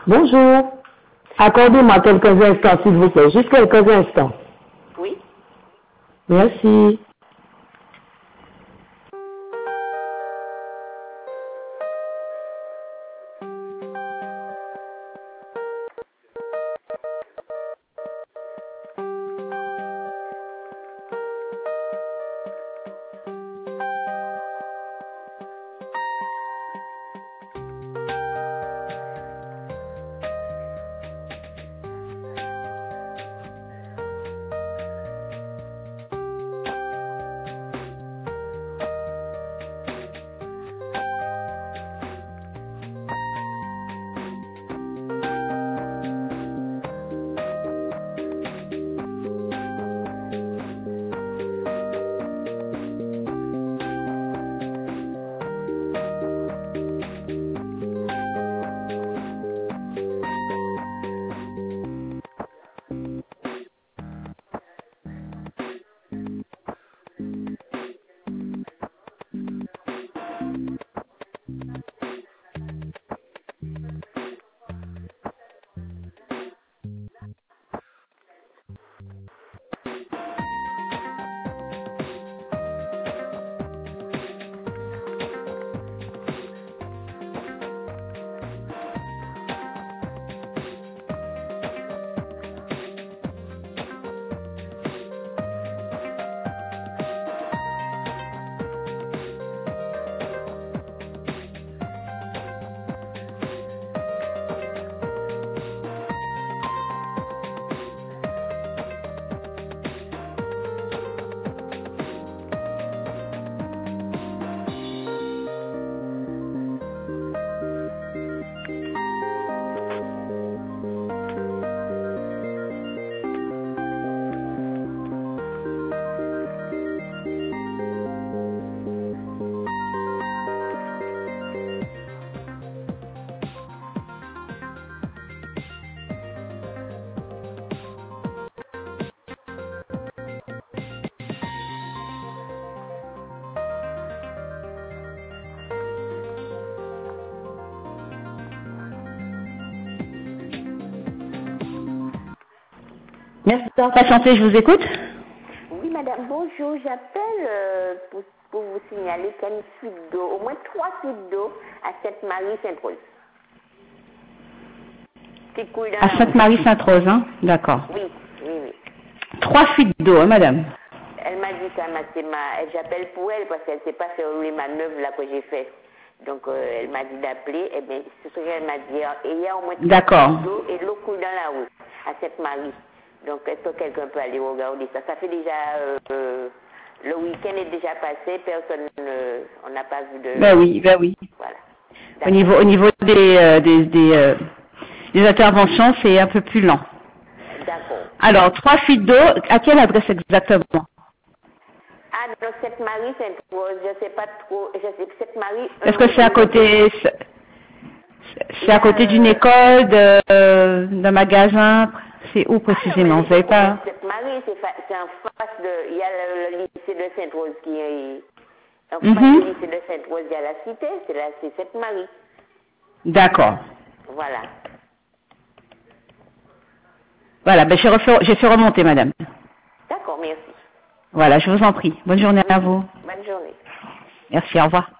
Bonjour. Accordez-moi quelques instants, s'il vous plaît. Juste quelques instants. Oui. Merci. Merci d'avoir patienté, je vous écoute. Oui, madame, bonjour. J'appelle pour vous signaler qu'il y a une fuite d'eau, au moins 3 fuites d'eau à Sainte-Marie-Sainte-Rose. Qui coule dans À la rue. Sainte-Marie-Sainte-Rose, hein? D'accord. Oui, oui, oui. 3 fuites d'eau, hein, madame? Elle m'a dit ça, j'appelle pour elle parce qu'elle ne sait pas faire les manœuvres là que j'ai fait. Donc, elle m'a dit d'appeler. Eh bien, c'est ce qu'elle m'a dit. Et il y a au moins 3 D'accord. fuites d'eau et l'eau coule dans la rue, à Sainte-Marie. Donc, est-ce que quelqu'un peut aller regarder ça? Ça fait déjà... le week-end est déjà passé, personne... on n'a pas vu de... Ben oui, ben oui. Voilà. Au niveau des interventions, c'est un peu plus lent. D'accord. Alors, 3 fuites d'eau, à quelle adresse exactement? Ah, donc Sainte-Marie, Sainte-Rose, je ne sais pas trop... Je sais que Sainte-Marie... Est-ce que c'est à côté... C'est à côté d'une école, d'un magasin? C'est où précisément? Vous savez pas? Sainte-Marie, c'est en face de... Il y a le lycée de Sainte-Rose qui est... En face Mhm. du lycée de Sainte-Rose, il y a la cité, c'est Sainte-Marie. D'accord. Voilà. Voilà, ben j'ai fait remonter, madame. D'accord, merci. Voilà, je vous en prie. Bonne journée à vous. Bonne journée. Merci, au revoir.